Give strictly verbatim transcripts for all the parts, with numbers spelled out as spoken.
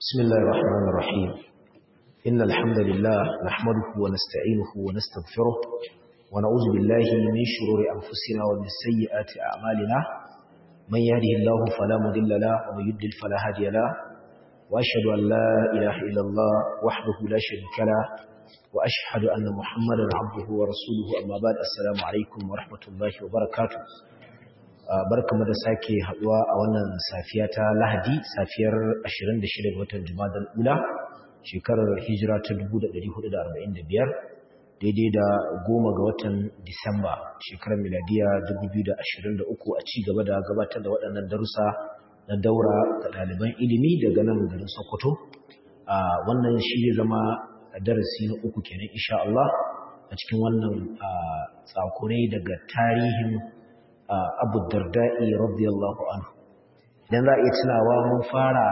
بسم الله الرحمن الرحيم إن الحمد لله نحمده ونستعينه ونستغفره ونعوذ بالله من شرور أنفسنا ومن سيئات أعمالنا من يهده الله فلا مضل له ومن يضلل فلا هادي له وأشهد أن لا إله إلا الله وحده لا شريك له وأشهد أن محمدا عبده ورسوله أما بعد السلام عليكم ورحمة الله وبركاته barkamu da sake haduwa a wannan safiya ta Lahadi safiyar ashirin da shida ga watan Jumadal Ula shekarar hijira ta dubu da ɗari hudu da arba'in da biyar daidai da goma ga watan Disamba shekarar miladiya dubu biyu da ashirin da uku a ci gaba da gabatar da waɗannan darussa na daura ga ɗaliban ilimi daga nan garin Sokoto a wannan shi zai zama darasi na uku kenan insha Allah a cikin wannan tsakurai daga tarihin Abu Darda'i radiyallahu anhu idan za a iya tunawa mun fara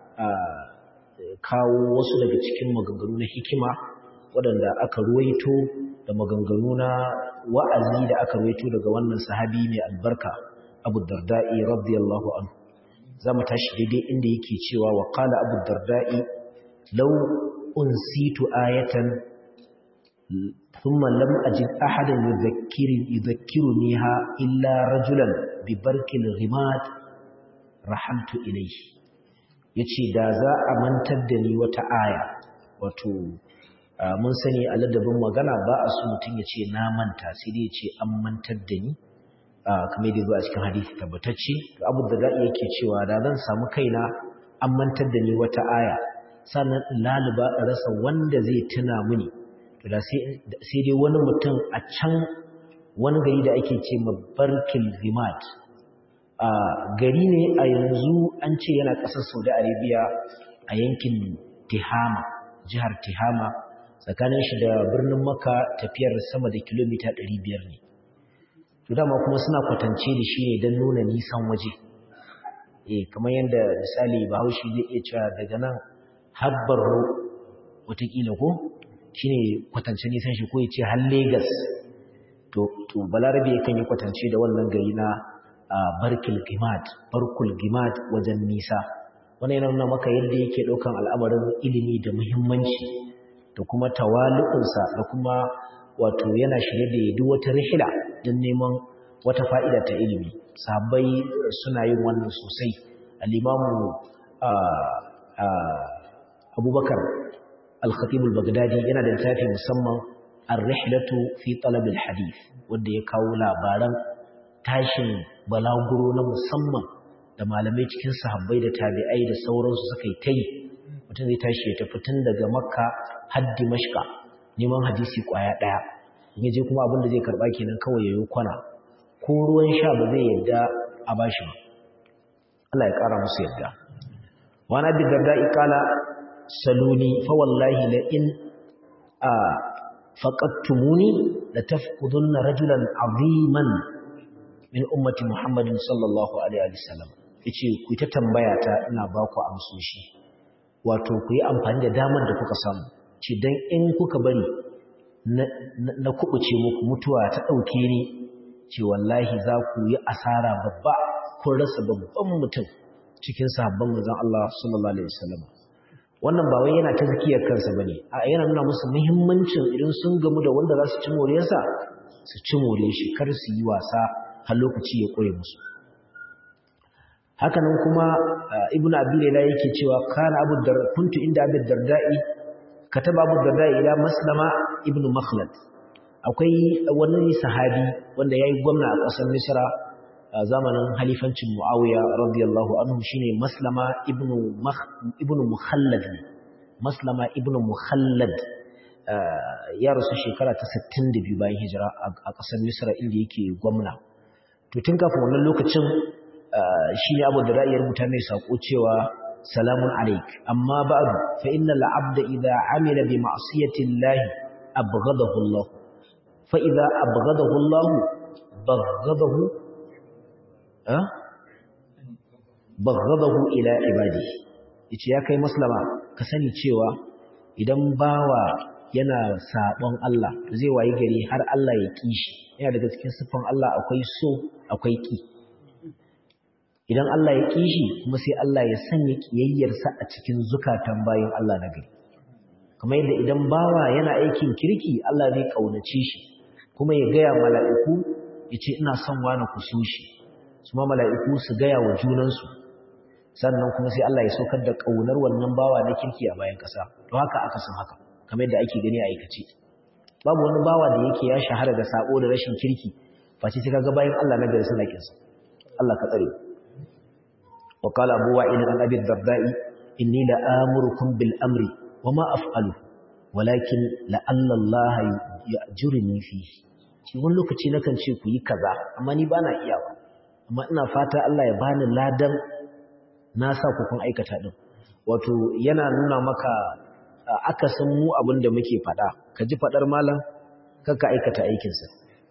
kawo wasu daga cikin maganganu na hikima waɗanda aka ruwaito da maganganu na wa'azi da aka ruwaito daga wannan sahabi mai albarka Abu Darda'i radiyallahu anhu za mu tashi daidai inda yake cewa wa qala Abu Darda'i law unsitu ayatan ثم لم أجد أحدا يذكر يذكرنيها إلا رجلا ببرك الغماد رحمت إليه yace da za a mantar da ni wata aya wato mun sani a ladabin magana ba a so mutum ya ce na manta sai dai ya ce an mantar da ni kamar da zo a cikin hadisi tabbatacce to abu da da yake cewa da zan samu kaina an mantar da ni wata aya sannan laluba rasa wanda zai tuna mini to da sai dai wani mutum a can wani gari da ake ce mabarkil rimat a gari ne a yanzu an ce yana ƙasar Saudi Arabia a yankin Tihama jihar Tihama tsakanin shi da birnin Makka tafiyar sama da kilomita ɗari biyar ne to dama kuma suna kwatance da shi ne don nuna nisan waje eh kamar yadda misali Bahaushe zai iya cewa daga nan habbar wataƙila ko shine kwatance nisan shi ko yace har Lagos to to Balarabe yakan yi kwatance da wannan gari na Barkil Gimad Barkul Gimad wajen nisa wannan yana nuna maka yadda yake daukan al'amarin ilimi da muhimmanci da kuma tawali'unsa da kuma wato yana shirye da duk wata rihila don neman wata fa'ida ta ilimi sahabbai suna yin wannan sosai al-Imam Abubakar Al-Khatib al-Baghdadi yana da littafi musamman Ar-Rihlatu fi Talab al-Hadith wanda ya kawo labaran tashin balaguro na musamman da malamai cikin sahabbai da tabi'ai da sauransu suka yi tai mutum zai tashi ya tafi tun daga Makka har Dimashq neman hadisi kwaya daya in yaje kuma abin da zai karba kenan kawai yayin kwana ko ruwan sha ba zai yadda a bashi ba Allah ya kara musu yadda wa nabi darda'i kala saluni fa wallahi la in a faqattumuni la tafqudunna rajulan aziman min ummati muhammadin sallallahu alaihi wasallam yace ku ta tambaya ta ina ba ku amsoshi wato ku yi amfani da damar da kuka samu ce dan in kuka bari na, na kubuce muku mutuwa ta dauke ni ce wallahi za ku yi asara babba kun rasa babban mutum cikin sahabban manzon Allah sallallahu alaihi wasallam wannan ba wai yana ta zakiyar kansa bane a yana nuna musu muhimmancin idan sun gamu da wanda za su ci moriyarsa su ci moriyar shi kar su yi wasa har lokaci ya kure musu haka nan kuma ibnu abi layla yake cewa kana abu dar kuntu inda abi darda'i kataba abu darda'i ila maslama ibnu makhlad akwai wani sahabi wanda yayi gwamna a ƙasar misra a zamanin halifancin Muawiya radiyallahu anhu shine Maslama ibn ibn Mukhallad Maslama ibn Mukhallad ya rasu shekara ta sittin da biyu bayan hijira a ƙasar Misra inda yake gwamna to tun kafin wannan lokacin shine Abu Darda ya rubuta mai sako cewa salamun alaik amma ba'du fa innal 'abda idha 'amila bi ma'siyati Allah abghadahu Allah fa idha abghadahu Allah baghadahu baghadahu ila ibadi yace ya kai maslama ka sani cewa idan bawa yana sabon Allah zai wayi gari har Allah ya ki shi yana daga cikin sifan Allah akwai so akwai ki idan Allah ya kishi kuma sai Allah ya sanya kiyayyarsa a cikin zukatan bayin Allah na gari kamar yadda idan bawa yana aikin kirki Allah zai kaunace shi kuma ya gaya mala'iku yace ina son wani ku so shi su ma mala'iku su gaya wa junansu sannan kuma sai Allah ya saukar da kaunar wannan bawa na kirki a bayan kasa to haka aka san haka kamar yadda ake gani a aikace babu wani bawa da yake ya shahara da sabo da rashin kirki face sai kaga bayan Allah na gari suna kinsa Allah ka tsare wa qala abu wa'il an abi darda'i inni la amurukum bil amri wama af'alu walakin la'alla Allah ya'juruni fihi shi wani lokaci nakan ce ku yi kaza amma ni bana iya ba amma ina fata Allah ya bani ladan na sa ku kun aikata din wato yana nuna maka akasin mu abin da muke fada ka ji fadar malam kanka aikata aikinsa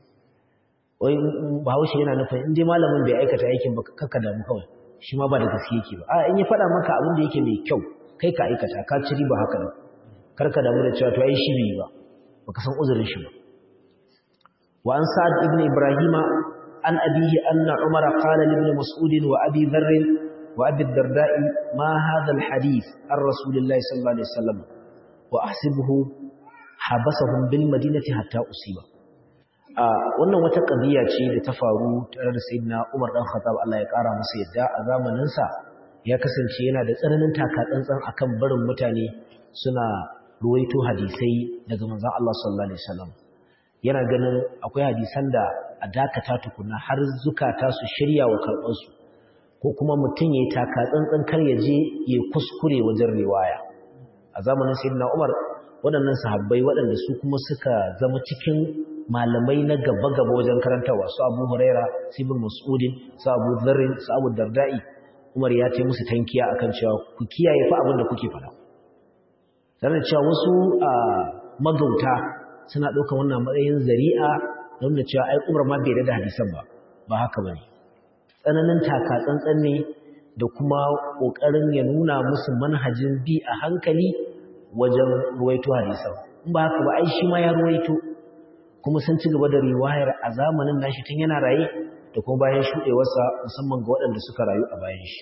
wai bahaushe yana nufin in dai malamin bai aikata aikin ba kanka damu kawai shi ma ba da gaske yake ba a in ya fada maka abin da yake mai kyau kai ka aikata ka ci riba haka ne karka damu da cewa to ai shi bai ba baka san uzurin shi ba wa an sa'ad ibn ibrahima an abihi anna umar qala li ibn mas'ud wa abi dharr wa abi ad-darda ma hadha al-hadith ar rasulillahi sallallahu alaihi wasallam wa ahsibuhu habasahum bil madinati hatta usiba wannan wata qadiya ce da ta faru tare da sayyidina Umar dan Khattab Allah ya kara masa yadda a zamanin sa ya kasance yana da tsananin takatsantsan akan barin mutane suna ruwaito hadisai daga manzon Allah sallallahu alaihi wasallam yana ganin akwai hadisan da a dakata tukuna har zukata su shirya wa karɓar su ko kuma mutum yayi takatsantsan kar ya je ya kuskure wajen riwaya a zamanin sayyidina Umar waɗannan sahabbai waɗanda su kuma suka zama cikin malamai na gaba-gaba wajen karantawa su Abu Huraira su Ibn Mas'ud su Abu Dharr su Abu Darda'i Umar ya ce musu tankiya akan cewa ku kiyaye fa abin da kuke faɗa sanin cewa wasu magauta suna ɗaukar wannan matsayin zari'a don da cewa ai Umar ma bai da hadisan ba ba haka bane tsananin taka tsantsan ne da kuma kokarin ya nuna musu manhajin bi a hankali wajen ruwaito hadisan in ba haka ba ai shi ma ya ruwaito kuma sun ci gaba da riwayar a zamanin nashi tun yana raye da kuma bayan shuɗewarsa musamman ga waɗanda suka rayu a bayan shi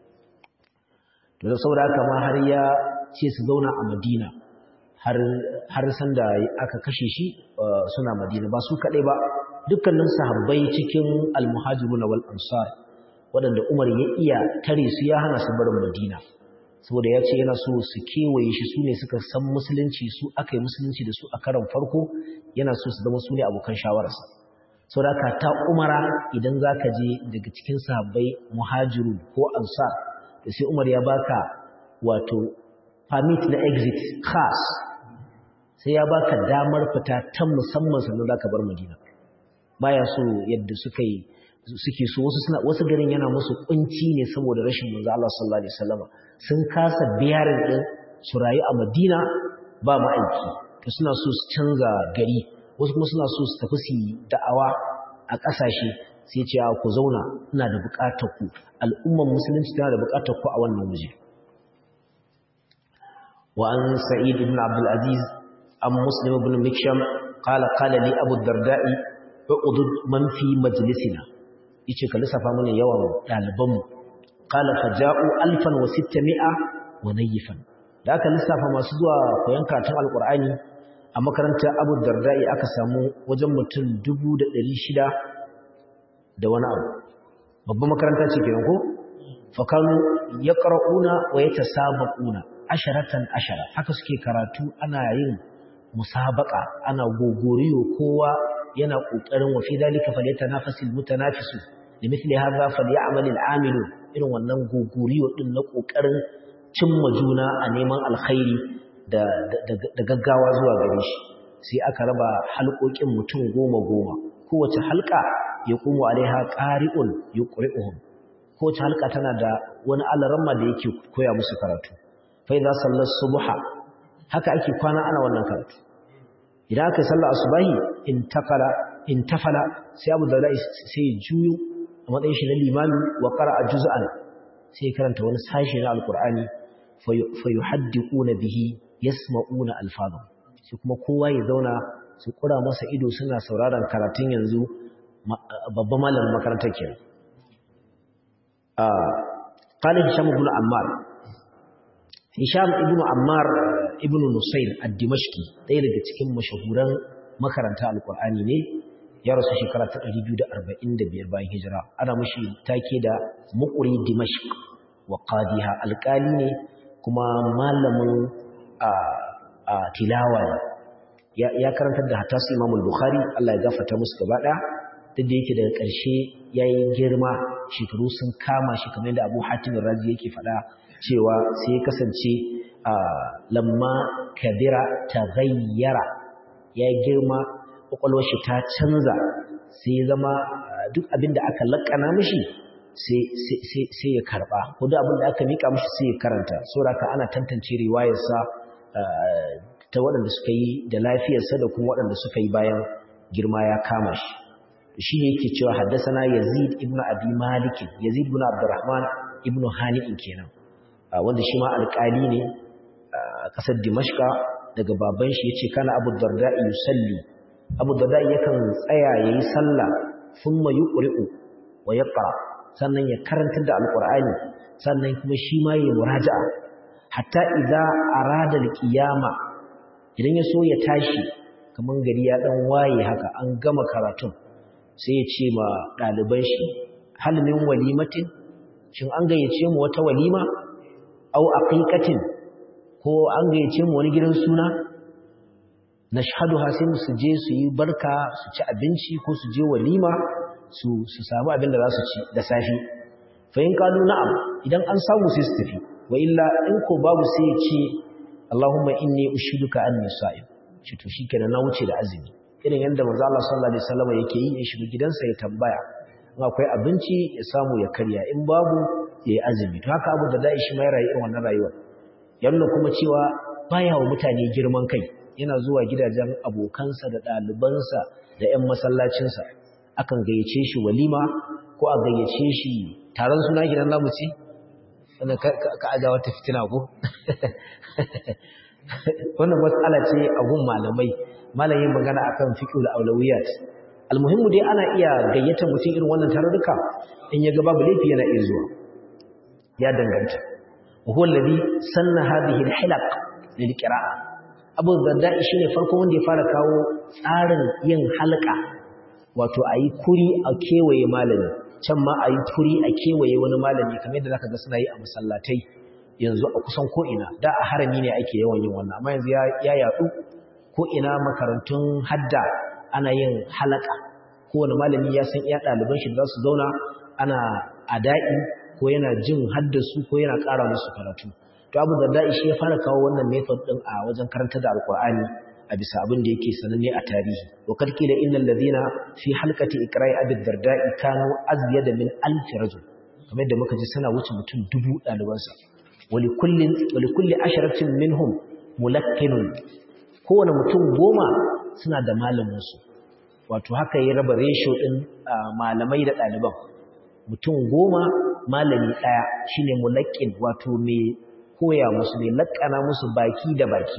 to da saboda haka ma har ya ce su zauna a Madina har har san da aka kashe shi suna Madina ba su kaɗai ba dukkanin sahabbai cikin al-muhajirun wal ansar waɗanda Umar ya iya tare su ya hana su barin Madina saboda ya ce yana so su kewaye shi su ne suka san musulunci su aka yi musulunci da su a karan farko yana so su zama su ne abokan shawararsa saboda haka ta Umara idan za ka je daga cikin sahabbai muhajirun ko ansar da sai Umar ya baka wato permit na exit khas sai ya baka damar fita ta musamman sannan za ka bar Madina baya so yadda suka yi suke so wasu suna wasu garin yana musu kunci ne saboda rashin manzo Allah sallallahu alaihi wasallam sun kasa biyarin din su rayu a Madina ba ma'aiki to suna so su canza gari wasu kuma suna so su tafi su da'awa a ƙasashe sai ce ku zauna ina da buƙatar ku al'umman musulunci tana da buƙatar ku a wannan waje wa an sa'id ibn abdul aziz am muslim ibn miksham qala qala li abu darda'i uqud man fi majlisina yace ka lissafa mana yawan dalibanmu qala faja'u alfan wa sittami'a wa nayfan da aka lissafa masu zuwa koyon karatun alqur'ani a makarantar Abu Darda'i aka samu wajen mutum dubu da ɗari shida da wani abu babban makaranta ce kenan ko fakanu yaqra'una wa yatasabaquna asharatan ashara haka suke karatu ana yin musabaqa ana gogoriyo kowa yana kokarin wa fi dalika falyatanafasil mutanafisu limithli hadha falyamal al'amilu irin wannan gogoriyo din na kokarin cimma juna a neman alkhairi da da gaggawa zuwa gare shi sai aka raba halƙoƙin mutum goma goma kowace halka ya kumu alaiha qari'un yuqri'uhum kowace halka tana da wani alaramma da yake koya musu karatu fa idza sallas subha haka ake kwana ana wannan karatu idan aka sallar asubahi intafala intafala sai Abu Darda sai juyu a matsayin shi na limami wa qara'a juz'an sai karanta wani sashi na alqur'ani fa yuhaddiquna bihi yasma'una alfadha sai kuma kowa ya zauna su kura masa ido suna sauraron karatun yanzu babban malamin makarantar kenan قال هشام بن عمار هشام ابن عمار ابن نصير الدمشقي ɗaya daga cikin mashahuran makaranta alqur'ani ne ya rasu shekara ta ɗari biyu da arba'in da biyar bayan hijira ana mishi take da muqri dimashq wa qadiha alqali ne kuma malamin a a tilawa ya ya karantar da hatta Imam al-Bukhari Allah ya gafarta musu gaba daya duk da yake daga ƙarshe yayi girma shekaru sun kama shi kamar yadda Abu Hatim Razi yake faɗa cewa sai ya kasance lamma kabira taghayyara ya girma kwakwalwar shi ta canza sai ya zama duk abinda aka lakana mishi sai sai sai ya karba ko duk abinda aka mika mishi sai ya karanta saboda ana tantance riwayarsa ta waɗanda suka yi da lafiyarsa da kuma waɗanda suka yi bayan girma ya kama shi shi ne yake cewa haddasana Yazid ibn Abi Malik Yazid ibn Abdurrahman ibn Hani'in kenan wanda shi ma alƙali ne a ƙasar Dimashqa daga baban shi yace kana Abu Darda yusalli Abu Darda yakan tsaya yayi sallah thumma yuqri'u wa yaqra sannan ya karanta da alqur'ani sannan kuma shi ma yayi muraja'a hatta idza arada alqiyama idan ya so ya tashi kaman gari ya dan waye haka an gama karatun sai ya ce ma ɗaliban shi hal min walimatin shin an gayyace mu wata walima au aqiqatin ko an gayyace mu wani gidan suna nashhaduha sai mu suje su yi barka su ci abinci ko su je walima su su samu abin da za su ci da safi fa in kalu na'am idan an samu sai su tafi wa illa in ko babu sai ya ce Allahumma inni ushiduka anni sa'im shi to shikenan na wuce da azumi irin yadda manzo Allah sallallahu alaihi wasallam yake yi ya shiga gidansa ya tambaya in akwai abinci ya samu ya karya in babu yayi azumi to haka Abu Darda shi mai rayi irin wannan rayuwar yana kuma cewa baya wa mutane girman kai yana zuwa gidajen abokansa da ɗalibansa da ƴan masallacinsa akan gayyace shi walima ko a gayyace shi taron suna gidan namu ce wannan ka aga wata fitina ko wannan mas'ala ce a gun malamai malamin magana akan fiqhul awlawiyat almuhimmu dai ana iya gayyata mutum irin wannan tarurruka in ya ga babu laifi yana iya zuwa ya danganta huwa alladhi sanna hadhihi alhilaq lilqira'a Abu Darda shine farko wanda ya fara kawo tsarin yin halqa wato ayi kuri a kewaye malami can ma ayi kuri a kewaye wani malami kamar yadda zaka ga suna yi a masallatai yanzu a kusan ko ina da a harami ne ake yawan yin wannan amma yanzu ya yadu ko ina makarantun hadda ana yin halaka kowane malami ya san iya ɗaliban shi da za su zauna ana ada'i ko yana jin haddasu ko yana ƙara musu karatu to Abu Darda shi ya fara kawo wannan method din a wajen karanta da Alƙur'ani a bisa abin da yake sananne a tarihi wa kalkila innal ladina fi halqati iqra'i Abi Darda kanu azyada min alf rajul kamar da muka ji suna wuce mutum dubu ɗalibansa wali kullin wali kulli asharatin minhum mulakkinun kowane mutum goma suna da malaminsu wato haka ya raba ratio ɗin malamai da ɗaliban mutum goma malami ɗaya shine mulakkin wato mai koya musu mai lakkana musu baki da baki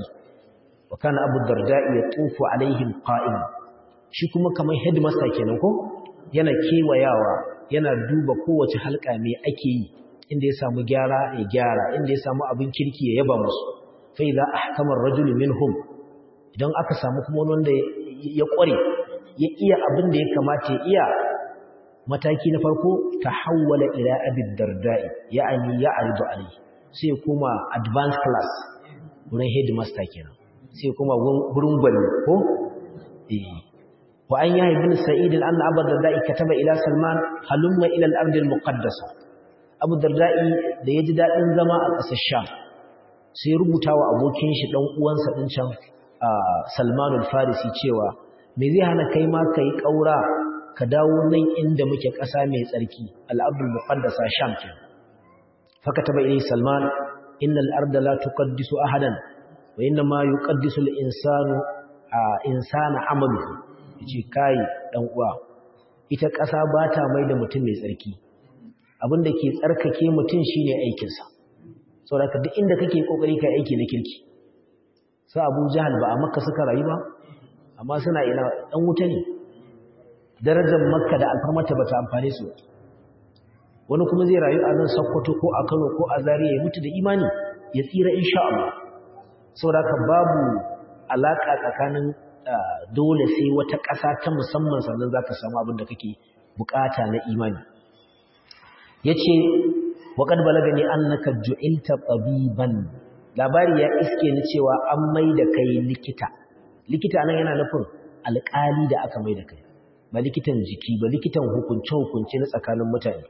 wa kana Abu Darda ya tufu alaihim qa'im shi kuma kamar headmaster kenan ko yana kewayawa yana duba kowace halka me ake yi inda ya samu gyara ya gyara inda ya samu abin kirki ya yaba musu fa idza ahkama ar-rajulu minhum idan aka samu kuma wanda ya kware ya iya abin da ya kamata ya iya mataki na farko tahawwala ila Abi Darda'i ya'ani ya'ridu alayhi sai kuma advanced class wurin headmaster kenan sai kuma gurin gwani ko eh wa an ya ibn Sa'id anna Abu Darda'i kataba ila Salman halumma ila al-ard al-muqaddasa Abu Darda'i da yaji dadin zama a ƙasar Sham sai rubuta wa abokin shi dan uwansa din can Salman al-Farisi cewa me zai hana kai ma kai kaura ka dawo nan inda muke ƙasa mai tsarki al-ard al-muqaddasa Sham ke fakataba ilay Salman inna al-arda la tuqaddisu ahadan wa inna ma yuqaddisu al-insanu insana amaluhu yace kai dan uwa ita ƙasa ba ta mai da mutum mai tsarki abinda ke tsarkake mutum shine aikinsa saboda duk inda kake kokari kai aiki na kirki sai Abu Jahal ba a Makka suka rayu ba amma suna ina dan wuta ne darajar Makka da alfarmata bata amfane su wani kuma zai rayu a nan Sokoto ko a Kano ko a Zaria ya mutu da imani ya tsira insha Allah saboda haka babu alaka tsakanin dole sai wata ƙasa ta musamman sannan zaka samu abin da kake bukata na imani yace waqad balagani annaka ju'ilta tabiban labari ya iske ni cewa an maida kai likita likita nan yana nufin alƙali da aka maida kai ba likitan jiki ba likitan hukunce hukunce na tsakanin mutane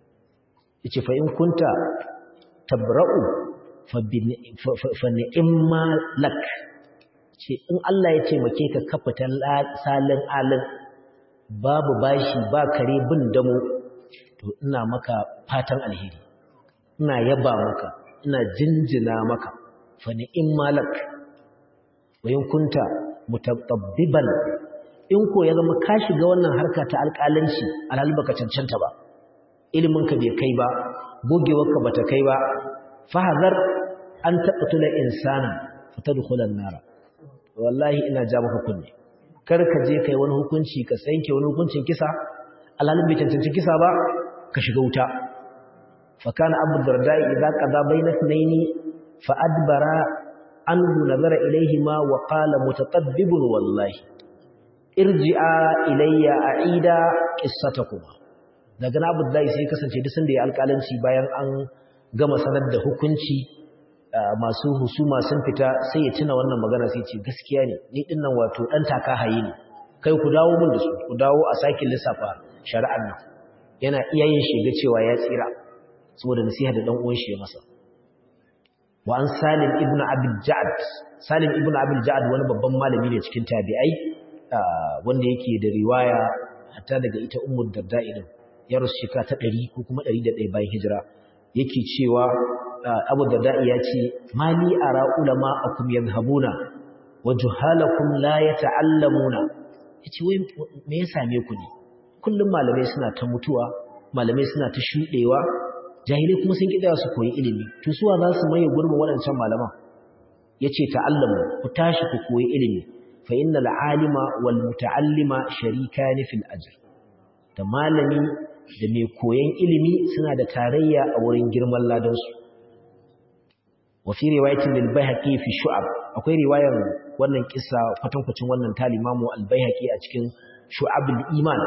yace fa in kunta tabra'u fa fa ni'ma lak ce in Allah ya taimake ka kafata salin alin babu bashi ba kare bin damo to ina maka fatan alheri ina yaba maka ina jinjina maka fa ni'ma lak wa in kunta mutatabbiban in ko ya zama ka shiga wannan harka ta alƙalanci alhali baka cancanta ba ilimin ka bai kai ba gogewarka bata kai ba fahazar an taqtula insana fatadkhulan nar wallahi ina ja maka kunne kar ka je kai wani hukunci ka sanke wani hukuncin kisa alhalin bai cancanci kisa ba ka shiga wuta fa kana abu dardai idza qada bayna ithnaini fa adbara anhu nazara ilayhima wa qala mutatabbibun wallahi irji'a ilayya a'ida qissatakuma daga abu dardai sai kasance duk sanda ya alƙalanci bayan an gama sanar da hukunci masu husuma sun fita sai ya tuna wannan magana sai ce gaskiya ne ni din nan wato dan taka hayi ne kai ku dawo mun da su ku dawo a sake lissafa shari'ar nan yana iya yin shiga cewa ya tsira saboda nasiha da dan uwan shi ya masa wa an Salim ibn Abi Ja'd Salim ibn Abi Ja'd wani babban malami ne cikin tabi'ai wanda yake da riwaya hatta daga ita Ummu Darda din ya rusu shika ta ɗari ko kuma ɗari da ɗaya bayan hijira yake cewa Abu Darda ya ce mali ara ulama akum yadhhabuna wa juhalakum la yata'allamuna yace wai me ya same ku ne kullum malamai suna ta mutuwa malamai suna ta shudewa jahilai kuma sun kidaya su koyi ilimi to suwa za su maye gurbin waɗancan malaman yace ta'allamu ku tashi ku koyi ilimi fa innal alima wal muta'allima sharikani fil ajr da malami da mai koyon ilimi suna da tarayya a wurin girman ladansu wa fi riwayatin lil bayhaqi fi shu'ab akwai riwayar wannan kissa kwatankwacin wannan talimamu al bayhaqi a cikin shu'abul iman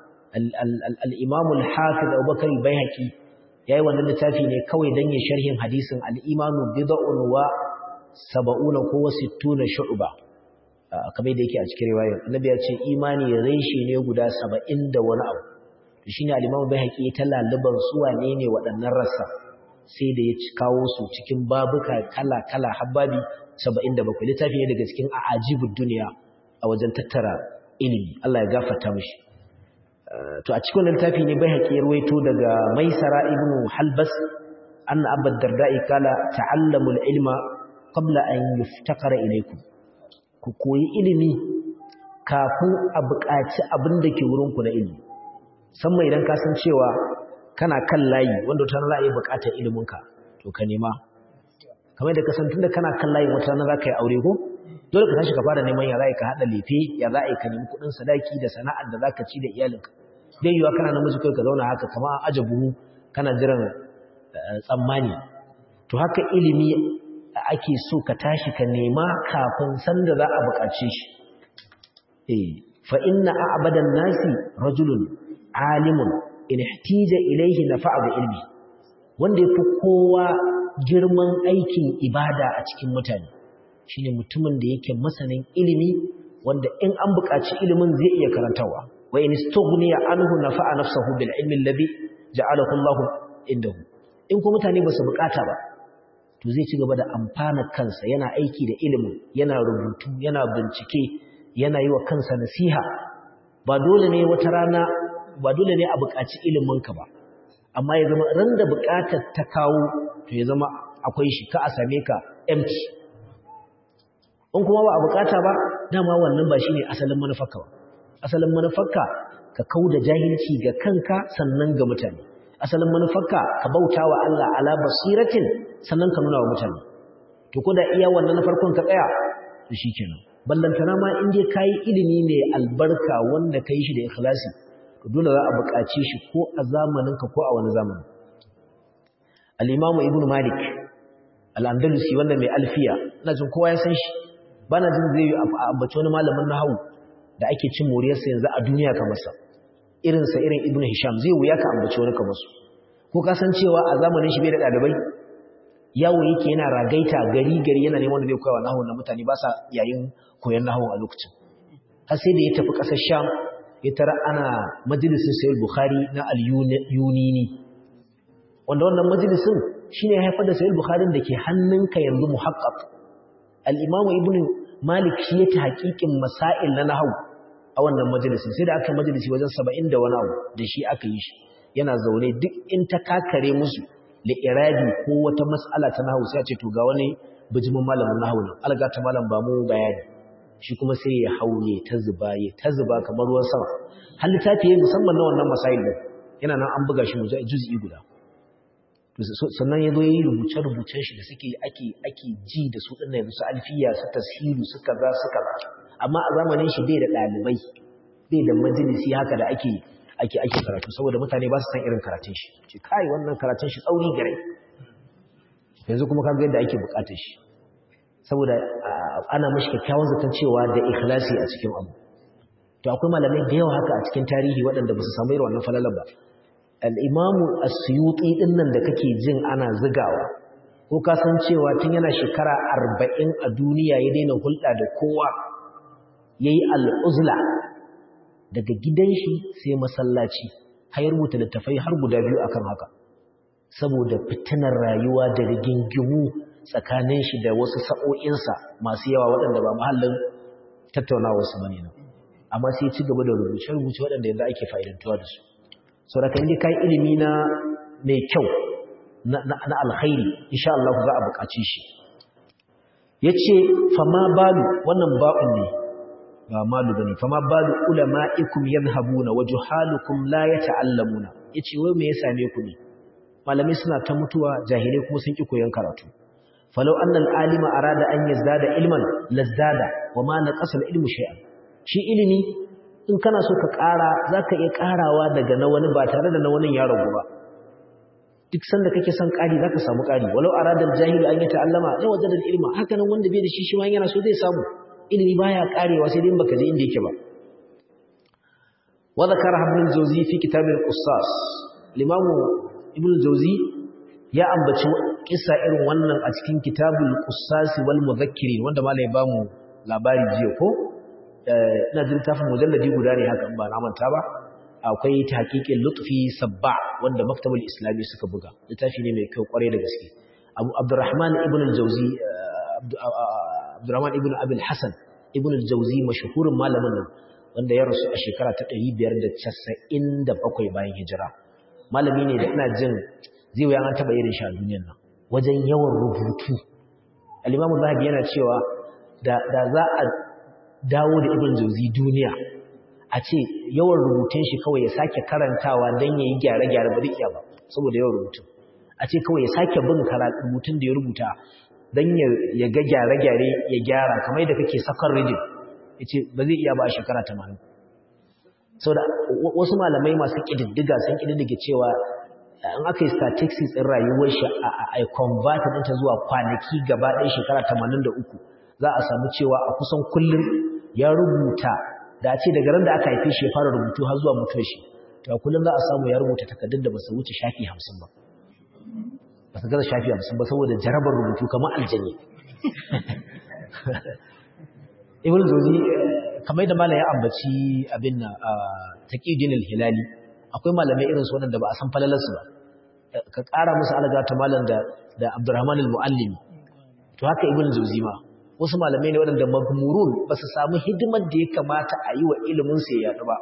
al imam al hafiz abubakar al bayhaqi yayi wannan littafi ne kawai dan yin sharhin hadisin al imanu bid'un wa sab'una ko sittuna shu'ba kamar da yake a cikin riwayar annabi ya ce imani reshe ne guda saba'in da wani abu to shine al-Imam Baihaqi ta laluban su wane ne waɗannan rassa sai da ya kawo su cikin babuka kala-kala habbabi saba'in da bakwai littafi ne daga cikin a'ajibud duniya a wajen tattara ilimi Allah ya gafarta mishi to a cikin littafi ne Baihaqi ya ruwaito daga Maisara ibn Halbas anna Abu Darda'i kala ta'allamul ilma qabla an yuftaqara ilaykum ku koyi ilimi kafin a buƙaci abin da ke wurin ku na ilimi musamman idan ka san cewa kana kan layi wanda wata za a yi buƙatar iliminka to ka nema kamar da ka san tunda kana kan layi wata za ka yi aure ko dole ka tashi ka fara neman ya za ka haɗa lefe ya za ka nemi kuɗin sadaki da sana'ar da za ka ci da iyalinka bai yiwa kana namiji kai ka zauna haka kamar an aje buhu kana jiran tsammani to haka ilimi ake so ka tashi ka nema kafin sanda za a buƙace shi eh fa inna a'badan nasi rajulun alimun in ihtija ilayhi nafa'a bi ilmi wanda yafi kowa girman aikin ibada a cikin mutane shine mutumin da yake masanin ilimi wanda in an buƙaci ilimin zai iya karantawa wa in istughniya anhu nafa'a nafsuhu bil ilmi alladhi ja'alahu Allah indahu in ko mutane ba su buƙata ba to zai ci gaba da amfana kansa yana aiki da ilimin yana rubutu yana bincike yana yi wa kansa nasiha ba dole ne wata rana ba dole ne a buƙaci iliminka ba amma ya zama ran da buƙatar ta kawo to ya zama akwai shi ka a same ka empty in kuma ba a buƙata ba dama wannan ba shine asalin manufarka ba asalin manufarka ka kauda jahilci ga kanka sannan ga mutane asalin manufarka ka bauta wa Allah ala basiratin sannan ka nuna wa mutane to ko da iya wannan na farkon ka tsaya to shikenan ballantana ma in dai kai ilimi ne albarka wanda kai shi da ikhlasi dole za a buƙace shi ko a zamaninka ko a wani zamani. Al-Imam Ibn Malik Al-Andalusi wanda mai alfiya ina jin kowa ya san shi bana jin zai yi ambaci wani malamin nahwu da ake cin moriyarsa yanzu a duniya kamar sa irin sa irin Ibn Hisham zai wuya ka ambaci wani kamar su ko ka san cewa a zamanin shi bai da dalibai yawo yake yana ragaita gari gari yana neman da zai koya wa nahwu na mutane ba sa yayin koyon nahwu a lokacin har sai da ya tafi ƙasar Sham ya tara ana majalisin Sahih Bukhari na Al-Yunini wanda wannan majalisin shine ya haifar da Sahih Bukhari da ke hannunka yanzu muhaqqaq. Al-Imam Ibn Malik shi ya ta haƙiƙin masail na nahwu a wannan majalisin sai da aka majalisi wajen saba'in da wani abu da shi aka yi shi yana zaune duk in ta kakare musu li'irabi ko wata mas'ala ta nahwu sai a ce to ga wani bijimin malamin nahwu ne alga ta malam ba mu bayani shi kuma sai ya hauye ta zuba ya ta zuba kamar ruwan sama har littafi yayin musamman na wannan masail din yana nan an buga shi mu juz'i guda to sannan yazo yayi rubuce rubucen shi da suke ake ake ji da su dinnan yanzu su alfiya su tashiru su kaza su kaza amma a zamanin shi bai da dalibai bai da majalisi haka da ake ake ake karatu saboda mutane ba su san irin karatun shi ce kai wannan karatun shi tsauri gare yanzu kuma kaga yadda ake bukatar shi saboda ana mashi kyakkyawan zaton cewa da ikhlasi a cikin abu to akwai malamai da yawa haka a cikin tarihi waɗanda ba su samu irin wannan falalar ba al-Imam As-Suyuti din nan da kake jin ana zigawa ko ka san cewa tun yana shekara arba'in a duniya ya daina hulɗa da kowa yayi al-uzla daga gidan shi sai masallaci har rubuta littafai har guda biyu akan haka saboda fitinar rayuwa da rigingimu tsakanin shi da wasu sa'o'insa masu yawa waɗanda ba mahallin tattaunawa su bane nan amma sai ya ci gaba da rubuce-rubuce waɗanda yanzu ake fa'idantuwa da su saboda kan yi kai ilimi na mai kyau na na alkhairi insha Allah za a buƙaci shi yace fama balu wannan ba'un ne ba malu bane fama balu ulama'ikum yadhhabuna wa juhalukum la yata'allamuna yace wai me ya same ku ne malamai suna ta mutuwa jahilai kuma sun ki koyon karatu falau annal alima arada an yazdada ilman lazdada wama naqasa ilmu shay'an shi ilimi in kana so ka ƙara zaka iya ƙarawa daga na wani ba tare da na wani ya ragu ba duk sanda kake son ƙari zaka samu ƙari walau arada al-jahilu an yata'allama la wajada al-ilma haka nan wanda bai da shi shi ma yana so zai samu ilimi baya ƙarewa sai dai baka je inda yake ba wa zakara ibn al-jawzi fi kitab al-qussas al-imam ibn al-jawzi ya ambaci kissa irin wannan a cikin kitabul qussas wal mudhakkirin wanda malai ba mu labari jiya ko ina jin tafin mujalladi guda ne haka ba na manta ba akwai tahqiqin lutfi sabba wanda maktabul islami suka buga littafi ne mai kyau kware da gaske abu abdurrahman ibn al-jawzi abdurrahman ibn abi al-hasan ibn al-jawzi mashhurin malamin nan wanda ya rasu a shekara ta ɗari biyar da casa'in da bakwai bayan hijira malami ne da ina jin zai wuya an taba irin shi a duniyar nan wajen yawan rubutu al-imam zahabi yana cewa da da za a dawo da ibn jawzi duniya a ce yawan rubutun shi kawai ya sake karantawa dan yayi gyare-gyare ba zai iya ba saboda yawan rubutun a ce kawai ya sake bin karatu rubutun da ya rubuta dan ya ga gyare-gyare ya gyara kamar da kake sakon reading yace ba zai iya ba a shekara tamanin saboda wasu malamai masu kididdiga sun kididdige cewa in aka yi statistics ɗin rayuwar shi a convert ɗinta zuwa kwanaki gaba ɗaya shekara tamanin da uku za a samu cewa a kusan kullum ya rubuta da a ce daga ran da aka haife shi ya fara rubutu har zuwa mutuwar shi to a kullum za a samu ya rubuta takardun da ba su wuce shafi hamsin ba ba su gaza shafi hamsin ba saboda jarabar rubutu kamar aljani ibn Jawzi kamar da malai ya ambaci abin na Taqiyuddin al-Hilali akwai malamai irin su wanda ba a san falalarsu ba ka ƙara musu alga ta malam da da Abdurrahman al-Muallimi to haka ibn Jawzi ma wasu malamai ne wanda magmurun ba su samu hidimar da ya kamata a yi wa ilimin su ya yadu ba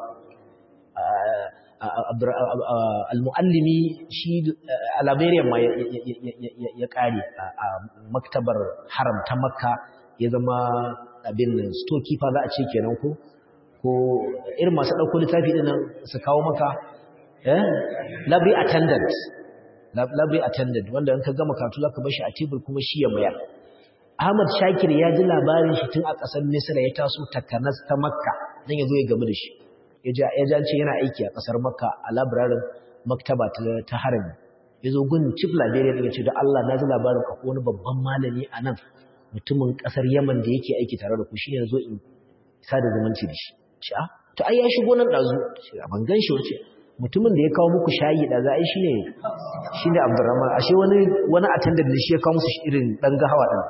al-Muallimi shi a Liberia ma ya ƙare a maktabar haram ta Makka ya zama abin nan storekeeper za a ce kenan ko ko irin masu ɗauko littafi ɗin nan su kawo maka eh library attendant library attendant wanda in ka gama karatu zaka bar shi a tebur kuma shi ya mayar Ahmad Shakir ya ji labarin shi tun a ƙasar Misra ya taso takanas ta Makka dan ya zo ya gamu da shi ya ji an ce yana aiki a ƙasar Makka a labirarin maktaba ta harami. Ya zo gun chief librarian ya ce da Allah na ji labarin akwai wani babban malami a nan mutumin ƙasar Yaman da yake aiki tare da ku shi ne zo in sada zumunci da shi. Ce a to ai ya shigo nan ɗazu ban gan shi wace mutumin da ya kawo muku shayi da za a yi shi ne shi ne Abdurrahman ashe wani wani attendant ne shi ya kawo musu irin ɗan gahawa ɗin.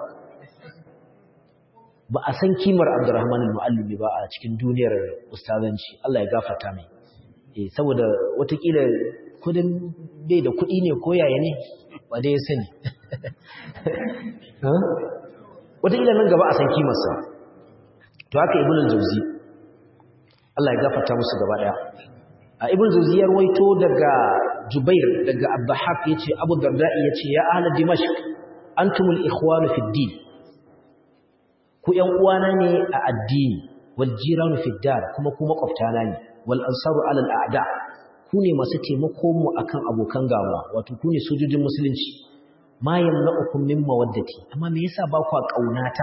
Ba a san kimar Abdurrahman al-Muallimi ba a cikin duniyar ustazanci Allah ya gafarta mai eh saboda watakila kudin bai da kuɗi ne ko yaya ne ba dai ya sani watakila nan gaba a san kimarsa to haka Ibn al-Jawzi Allah ya gafarta musu gaba daya a Ibn al-Jawzi ya rawaito daga Jubair daga Abdahak yace Abu Darda'i yace ya ahla Dimashq antumul ikhwanu fid din ku ‘yan uwana ne a addini, wal jiranu fi dar kuma kuma ƙwaftana ne, wal ansaru alal a'da ku ne masu taimako mu akan abokan gaba, wato ku ne sojojin musulunci. Ma yamna'ukum min mawaddati, amma me yasa ba ku ƙaunata?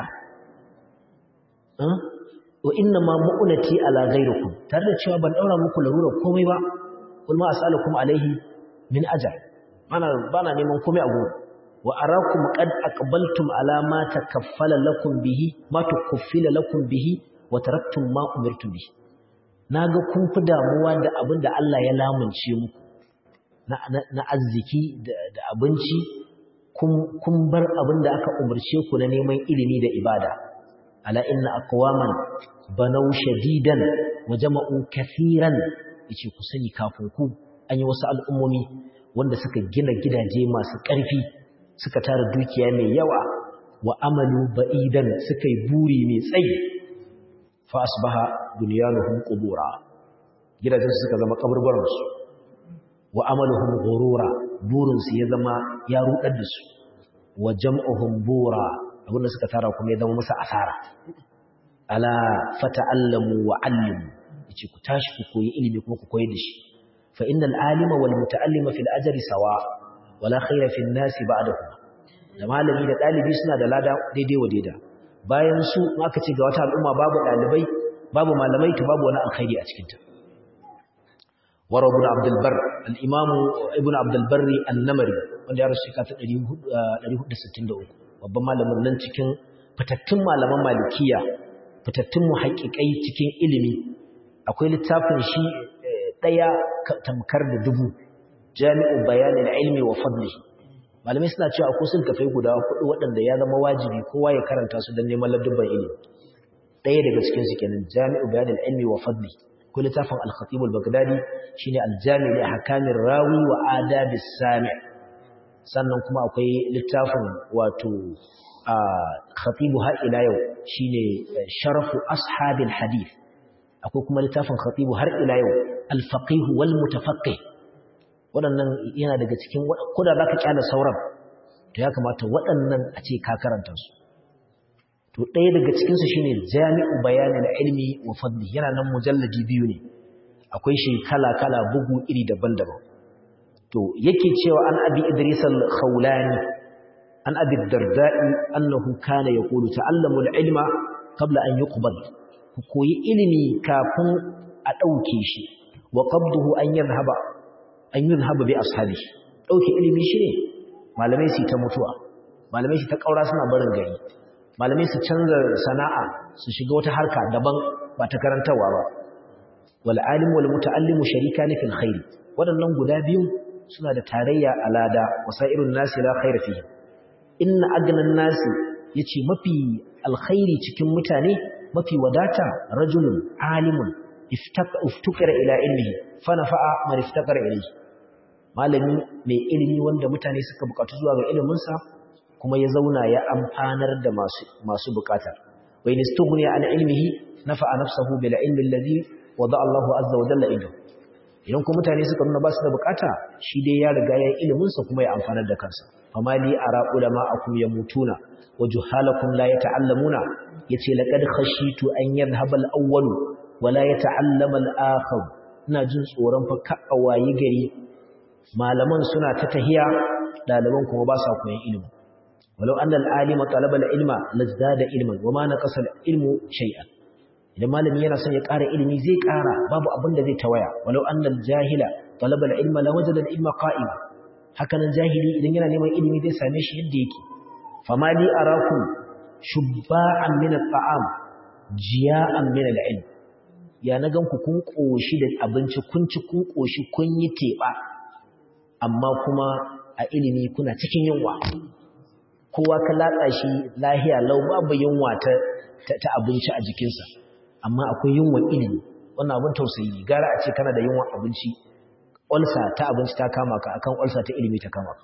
Wa inna ma mu'unati ala ghayrikum, tare da cewa ban daura muku larura komai ba, kul ma as'alukum alaihi min ajr. Bana bana neman komai a gurin. wa arakum qad aqbaltum ala ma takaffala lakum bihi ma tukaffila lakum bihi wa taraktum ma umirtum bihi naga kun fi damuwa da abin da Allah ya lamunce muku na na arziki da abinci kun kun bar abin da aka umarce ku na neman ilimi da ibada ala inna aqwaman banaw shadidan wa jama'u kathiran yace ku sani kafin ku an yi wasu al'ummomi wanda suka gina gidaje masu ƙarfi suka tara dukiya mai yawa wa amalu ba'idan suka yi buri mai tsayi fa asbaha bunyanuhum qubura gidajen suka zama kaburburan su wa amaluhum ghurura burin su ya zama ya rudar da su wa jam'uhum bura abinda suka tara kuma ya zama musu asara ala fata'allamu wa 'allimu yace ku tashi ku koyi ilimi kuma ku koyi da shi fa innal alima wal muta'allima fil ajri sawa wala khaira fil nasi ba'dahu da malami da dalibi suna da lada daidai wa daida bayan su aka ce ga wata al'umma babu dalibai babu malamai to babu wani alkhairi a cikin ta wa ibn abdul bar al imam ibn abdul barri an-namari wanda ya rasu ta ɗari huɗu da sittin da uku babban malamin nan cikin fitattun malaman malikiya fitattun muhaqqiqai cikin ilimi akwai littafin shi daya tamkar da dubu jami'u bayanin ilmi wa fadlihi malamai suna cewa akwai sun tafai guda hudu waɗanda ya zama wajibi kowa ya karanta su don neman ladabban ilimi ɗaya daga cikin su kenan jami'u bayanin ilmi wa fadli ko littafin al-khatib al-baghdadi shine al-jami' li ahkamir rawi wa adabis sami' sannan kuma akwai littafin wato khatibu har ila yau shine sharafu ashabil hadith akwai kuma littafin khatibu har ila yau al-faqih wal mutafaqqih waɗannan yana daga cikin koda za ka kyala sauran to ya kamata waɗannan a ce ka karanta su to ɗaya daga cikinsu shine jami'u bayanin ilmi wa fadli yana nan mujalladi biyu ne akwai shi kala-kala bugu iri daban-daban to yake cewa an abi idris al-khawlani an abi darda'i annahu kana yaqulu ta'allamu al-ilma qabla an yuqbal ku koyi ilimi kafin a ɗauke shi wa qabduhu an yadhhaba an yadhhaba bi ashabi ɗauke ilimi shine malamai su ta mutuwa malamai su ta kaura suna barin gari malamai su canza sana'a su shiga wata harka daban ba ta karantawa ba wal alim wal muta'allim sharikan fil khair wadannan guda biyu suna da tarayya alada wasairun nasi la khair fihi inna agnan nasi yace mafi alkhairi cikin mutane mafi wadata rajulun alimun iftakara ila ilmihi fa nafa'a man iftakara ilayhi malami mai ilimi wanda mutane suka bukatu zuwa ga ilimin sa kuma ya zauna ya amfanar da masu masu bukata wa in istughni an ilmihi nafa'a nafsuhu bil ilmi alladhi wada Allahu azza wa jalla idan idan kuma mutane suka nuna ba su da bukata shi dai ya riga ya ilimin sa kuma ya amfanar da kansa famali ara ulama akum yamutuna wa juhalakum la yata'allamuna yace laqad khashitu an yadhhaba al-awwal wa la yata'allama al-akhar ina jin tsoron fa ka awayi gari malaman suna ta tahiya daliban kuma ba sa koyon ilimi walau anna al-alima talaba al-ilma lazdada ilman wa ma naqasa al-ilmu shay'an idan malami yana son ya ƙara ilimi zai ƙara babu abin da zai tawaya walau annal jahila talaba al-ilma la wajada al-ilma qa'ima haka nan jahili idan yana neman ilimi zai same shi yadda yake fama li arakum shubba'an min at-ta'am jiya'an min al-ilm ya na ganku kun koshi da abinci kun ci kun koshi kun yi teba amma kuma a ilimi kuna cikin yunwa kowa ka latsa shi lahiya lau babu yunwa ta ta abinci a jikinsa amma akwai yunwa ilimi wannan abin tausayi ne gara a ce kana da yunwa abinci ulsa ta abinci ta kama ka akan ulsa ta ilimi ta kama ka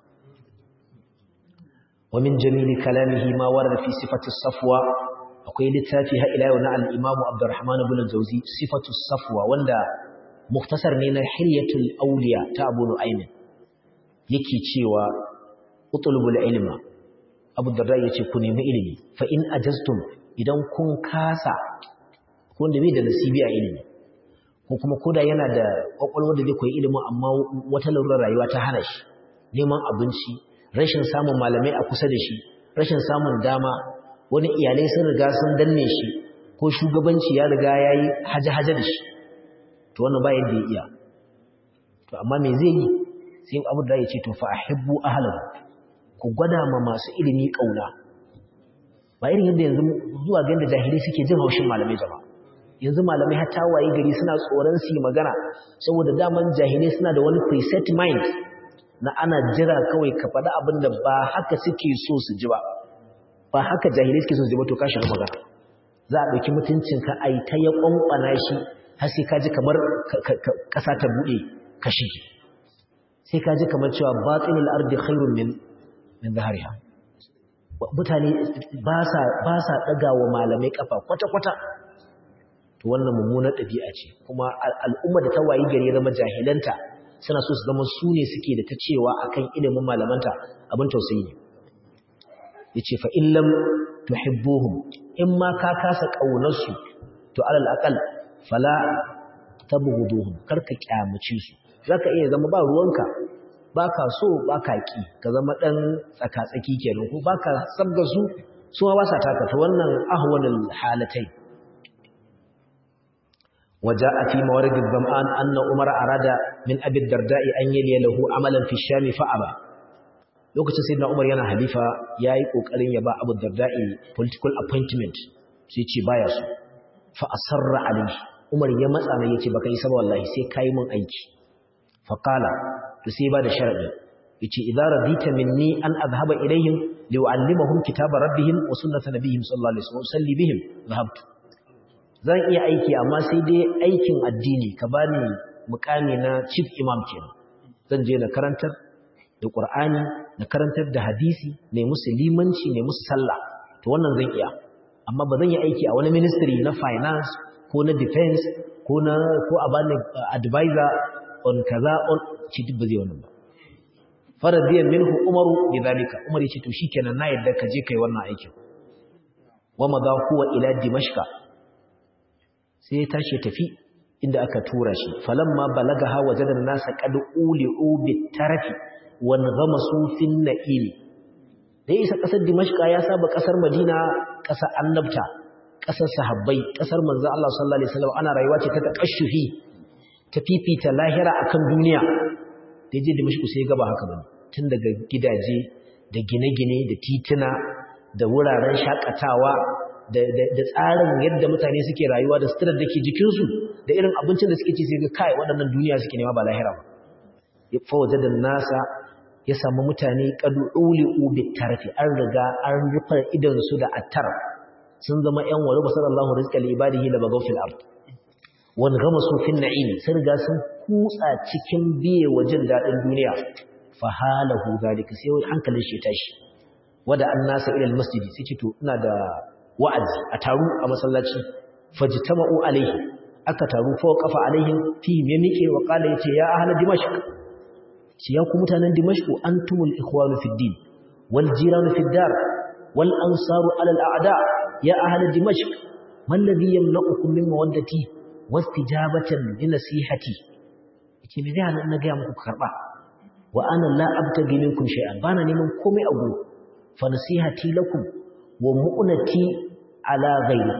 wa min jamili kalamihi ma warada fi sifati safwa akwai littafi ha ila yau na al-imam Abdurrahman ibn al-Jawzi sifatu safwa wanda muktasar ne na hilyatul awliya ta Abu Nu'aym yake cewa utlubul ilma Abu Darda yace ku nemi ilimi fa in ajaztum idan kun kasa ko wanda bai da nasibi a ilimi ko kuma koda yana da kwakwalwar da zai koyi ilimi amma wata lalurar rayuwa ta hana shi neman abinci rashin samun malamai a kusa da shi rashin samun dama wani iyalai sun riga sun danne shi ko shugabanci ya riga yayi haje-haje da shi to wannan ba yadda ya iya to amma me zai yi sai Abu Darda yace to fa ahibbu ahlahu ku gwada ma masu ilimi kauna ba irin yadda yanzu zuwa ga yadda jahilai suke jin haushin malamai jama'a yanzu malamai har ta waye gari suna tsoron su yi magana saboda daman jahilai suna da wani preset mind na ana jira kawai ka faɗi abin da ba haka suke so su ji ba ba haka jahilai suke so su ji ba to ka shiga magana za a ɗauki mutuncinka a yi ta ya ƙwanƙwana shi har sai ka ji kamar ƙasa ta buɗe ka shige sai ka ji kamar cewa batinul ardi khairun min min zahariha mutane ba sa ba sa daga wa malamai kafa kwata-kwata to wannan mummunar ɗabi'a ce kuma al'umma da ta wayi gari zama jahilanta suna so su zama su ne suke da ta cewa akan ilimin malamanta abin tausayi ne yace fa in lam tuhibbuhum in ma ka kasa kaunar su to alal aqal fala tabghuduhum karka kyamace su zaka iya zama ba ruwanka baka so baka ki ka zama dan tsaka-tsaki kenan ko baka sabga su su ba sa taka to wannan ahwalul halatai waja'a fi mawarid az-zam'an anna umar arada min abi ad-darda'i an yali lahu amalan fi sham fa aba lokacin sayyidina umar yana halifa yayi kokarin ya ba abu darda'i political appointment sai ce baya so fa asarra alayhi umar ya matsa mai yace baka yi saba wallahi sai kai mun aiki fa qala to sai ba da sharadi yace idza radita minni an adhhaba ilayhim li'allimahum kitaba rabbihim wa sunnata nabiyihim sallallahu alaihi wasallam salli bihim dhahabtu zan iya aiki amma sai dai aikin addini ka bani mukami na chief imam kenan zan je na karantar da qur'ani na karantar da hadisi ne musulmanci ne musu sallah to wannan zan iya amma ba zan yi aiki a wani ministry na finance ko na defense ko na ko a bani advisor on kaza on ci duk ba zai wannan ba faradiyan minhu umaru bidalika umar yace to shikenan na yadda ka je kai wannan aikin wa madha huwa ila dimashqa sai ya tashi tafi inda aka tura shi falamma balagaha wajada an-nasa qad uli'u bitarafi wan ghamasu fin na'im dai isa kasar dimashqa ya saba kasar madina kasar annabta kasar sahabbai kasar manzo Allah sallallahu alaihi wasallam ana rayuwa ce ta takashufi ta fifita lahira akan duniya da je da mashku sai gaba haka bane tun daga gidaje da gine-gine da tituna da wuraren shakatawa da da tsarin yadda mutane suke rayuwa da suturar da ke jikinsu da irin abincin da suke ci sai ga kai waɗannan duniya suke nema ba lahira ba ya fawaje da nasa ya samu mutane qadu uli'u bitarfi an riga an rufe idan su da attar sun zama ƴan wani basallallahu rizqal ibadihi la bagawfil ard wani gama sufin na'imi sun riga sun kutsa cikin biye wajen daɗin duniya fahalahu zalika sai hankalin shi tashi wada an nasa ilal masjidi sai ce to ina da wa'azi a taru a masallaci fajtama'u alaihi aka taru fa kafa alaihim fi me mike wa qala yace ya ahla dimashq shi ya ku mutanen dimashq antumul ikhwanu fid din wal jiranu fid dar wal ansaru ala al a'da ya ahla dimashq man ladhi yamna'ukum min mawaddati wastijabatan li nasihati yace me zai hana na ga muku karba wa ana la abtagi minkum shay'an bana neman komai a gurin fa nasihati lakum wa mu'nati ala ghayrikum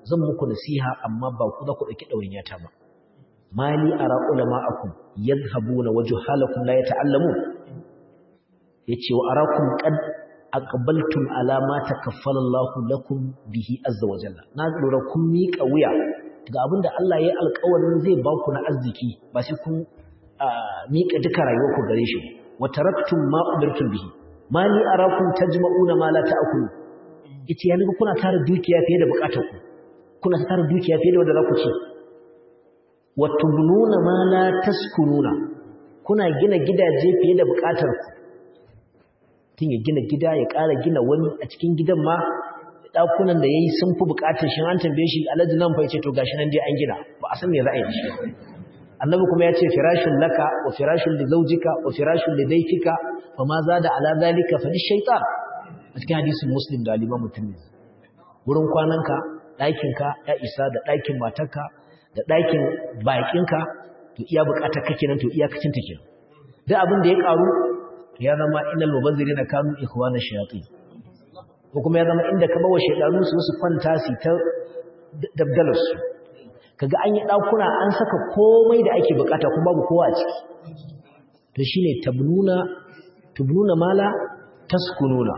zan muku nasiha amma ba ku za ku dauki dawainiyata ba mali ara ulama'akum yadhhabuna wajhalakum la yata'allamun yace wa arakum qad aqbaltum ala ma takaffala Allah lakum bihi azza wa jalla na lura kun miƙa wuya ga abinda Allah ya yi alƙawarin zai ba ku na arziki ba sai kun miƙa duka rayuwar ku gare shi wa taraktum ma umirtum bihi mali arakum tajma'una ma la ta'kulu yace ya naga kuna tara dukiya fiye da bukatar ku kuna tara dukiya fiye da wanda za ku ci wa tubnuna ma la taskununa kuna gina gidaje fiye da bukatar ku tun ya gina gida ya ƙara gina wani a cikin gidan ma ɗakunan da ya yi sun fi buƙatar shi an tambaye shi alhaji nan fa ce to gashi nan dai an gina ba a san me za a yi da shi annabi kuma ya ce firashin laka wa firashin li zawjika wa firashin li dayfika fa ma zada ala zalika fa li shaytan a cikin hadisin muslim da al-imam tirmidhi wurin kwananka ɗakinka ya isa da ɗakin matarka da ɗakin baƙinka to iya buƙatar kake nan to iyakacin take duk abin da ya ƙaru ya zama innal mubazzirina kanu ikhwana shayatin ko kuma ya zama inda ka bawa shedanu su su kwanta su ta dabdalar su kaga an yi dakuna an saka komai da ake bukata kuma babu kowa a ciki to shine tabnuna tubnuna mala taskununa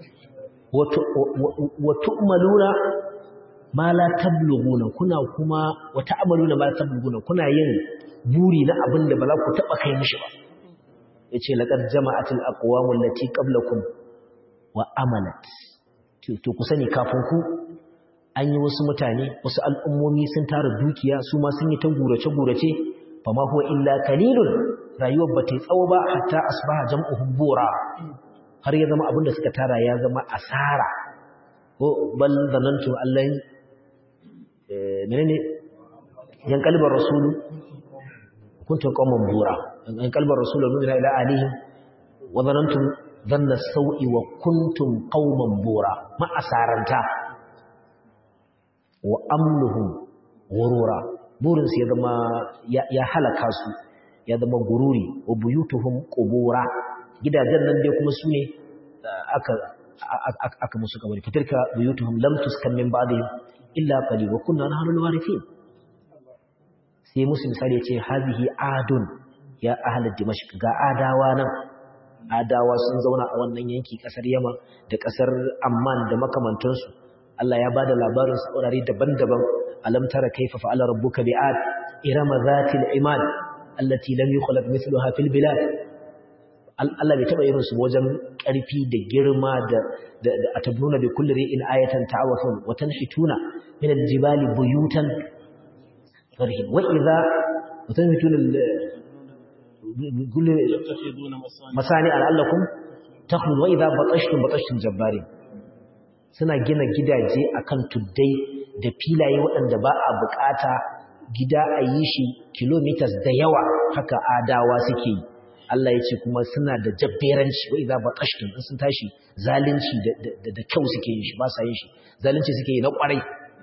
wa tu'maluna mala tablughuna kuna kuma wa ta'maluna mala tablughuna kuna yin buri na abin da ba za ku taba kai mishi ba yace laqad jama'atil aqwamul lati qablakum wa amalat to ku sani kafin ku an yi wasu mutane wasu al'ummomi sun tara dukiya su ma sun yi ta gurace gurace fa ma huwa illa qalilun rayuwar ba ta tsawo ba hatta asbaha jam'uhum bura har ya zama abinda suka tara ya zama asara ko bal zanantu allan eh menene yan kalbar rasulu kuntum qawman bura an kalbar rasulun ila ila alihi wa zanantum dhanna sawi wa kuntum qauman bura ma asaranta wa amluhum ghurura burin su ya zama ya halaka su ya zama gururi wa buyutuhum qubura gidajen nan dai kuma sune aka aka musu kabari fitirka buyutuhum lam tuskan min ba'dihim illa qalil wa kunna nahnu al-warithin sai musu misali ya ce hazihi adun ya ahli dimashq ga adawa nan adawa sun zauna a wannan yanki kasar Yaman da kasar Amman da makamantansu Allah ya bada labarin su aurare daban-daban alam tara kaifa fa'ala rabbuka bi'ad irama zatil imad allati lam yukhlaq mithluha fil bilad Allah bai taba irin su wajen karfi da girma da da atabuna bi kulli ri'in ayatan ta'awafun wa tanhituna min al-jibali buyutan farhin wa idha وتنهتون كل مساني لعلكم تخلون واذا بطشتم بطشتم جبارين suna gina gidaje akan tuddai da filaye waɗanda ba a bukata gida a yi shi kilometers da yawa haka adawa suke yi Allah ya ce kuma suna da jabberanci wa idza batashtum in sun tashi zalunci da da kyau suke yin shi ba sa yin shi zalunci suke yi na kwarai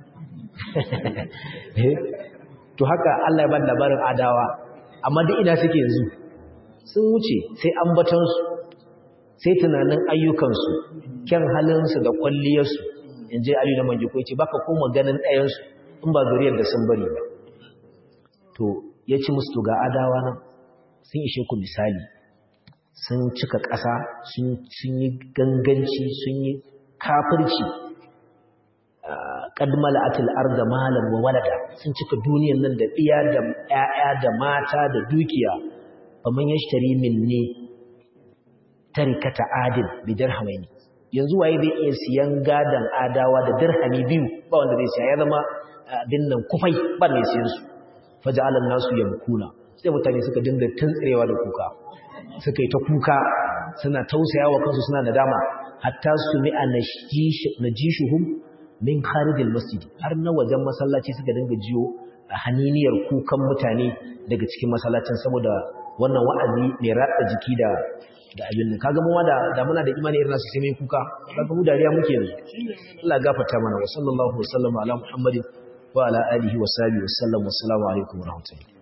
to haka Allah ya ba labarin adawa amma duk ina suke yanzu sun wuce sai ambatansu sai tunanin ayyukansu kyan halinsu da kwalliyarsu in je Ali na Manjiko ya ce baka koma ganin ɗayansu in ba zuriyar da sun bari ba to ya ci musu to ga adawa nan sun ishe ku misali sun cika ƙasa sun yi ganganci sun yi kafirci qad mala'atil arda malan wa walada sun cika duniyar nan da tsiya da ƴaƴa da mata da dukiya faman yashtari minni tarikata adil bi dirhamaini yanzu waye zai iya siyan gadan adawa da dirhami biyu ba wanda zai siya ya zama abin nan kufai ba mai siyan su faja'alan nasu yamkuna sai mutane suka dinga tuntsirewa da kuka suka yi ta kuka suna tausayawa kansu suna nadama hatta su mi'a najishuhum min kharijil masjid har na wajen masallaci suka dinga jiyo haniniyar kukan mutane daga cikin masallacin saboda wannan wa'azi mai ratsa jiki da da abin nan kaga mu da da muna da imani irin nasu sai mai kuka kaga mu dariya muke yanzu Allah ya gafarta mana wa sallallahu alaihi wa sallam ala muhammadin wa ala alihi wa sahbihi wa sallam wa assalamu alaikum wa rahmatullahi